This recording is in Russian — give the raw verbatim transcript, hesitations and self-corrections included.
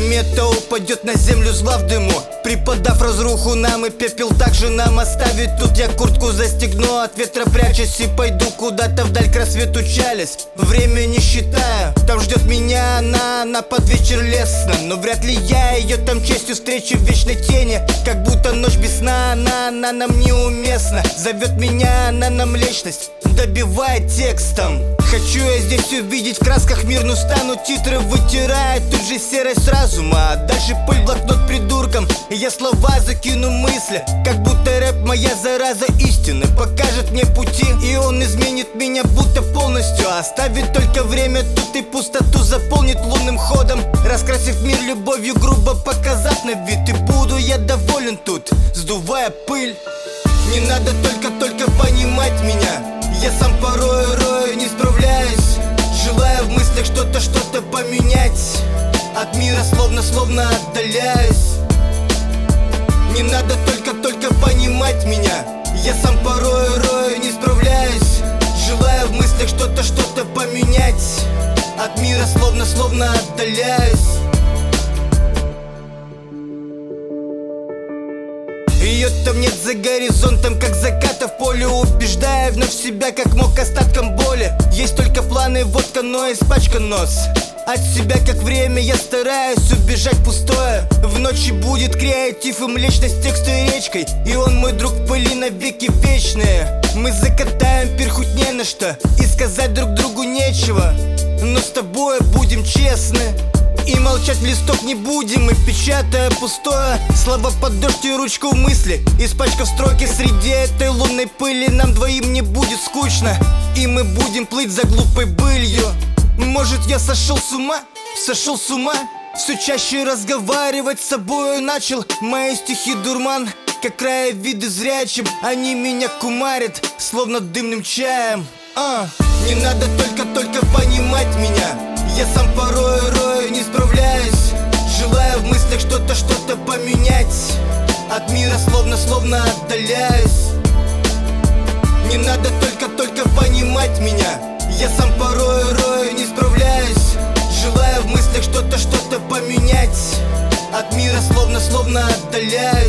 Комета упадет на землю зла в дыму, преподав разруху нам, и пепел также нам оставит. Тут я куртку застегну, от ветра прячась, и пойду куда-то вдаль к рассвету чались. Время не считаю, там ждет меня она, она под вечер лестно. Но вряд ли я ее там честью встречу в вечной тени. Как будто ночь без сна, она, она нам неуместна. Зовет меня она на млечность, добивает текстом. Хочу я здесь увидеть в красках мир, но стану титры вытирает тут же серость разума. А дальше пыль блокнот придурком, и я слова закину мысли. Как будто рэп моя зараза истины покажет мне пути, и он изменит меня будто полностью. Оставит только время тут и пустоту заполнит лунным ходом, раскрасив мир любовью, грубо показав на вид. И буду я доволен тут, сдувая пыль. Не надо только-только понимать меня, я сам порой рою, не справляюсь, желая в мыслях что-то, что-то поменять. От мира словно-словно отдаляюсь. Не надо только-только понимать меня, я сам порой рою, не справляюсь, желая в мыслях что-то, что-то поменять. От мира словно-словно отдаляюсь. Ее там нет за горизонтом, как заката в поле, убеждая вновь себя, как мог остатком боли. Есть только планы, водка, но испачкан нос. От себя, как время, я стараюсь убежать пустое. В ночи будет креатив и млечность тексту и речкой, и он мой друг в пыли навеки вечные. Мы закатаем пир хоть не на что, и сказать друг другу нечего, но с тобой будем честны. И молчать в листок не будем, и печатая пустое, слова под дождь и ручку в мысли, испачкав строки среди этой лунной пыли. Нам двоим не будет скучно, и мы будем плыть за глупой былью. Может, я сошел с ума, сошел с ума, все чаще разговаривать с собою начал. Мои стихи дурман, как краевиды зрячим, они меня кумарят, словно дымным чаем. а. Не надо только-только понимать меня, я сам порой рою, не справляюсь, желая в мыслях что-то, что-то поменять. От мира словно-словно отдаляюсь. Не надо только-только понимать меня, я сам порой рою, не справляюсь, желая в мыслях что-то, что-то поменять. От мира словно-словно отдаляюсь.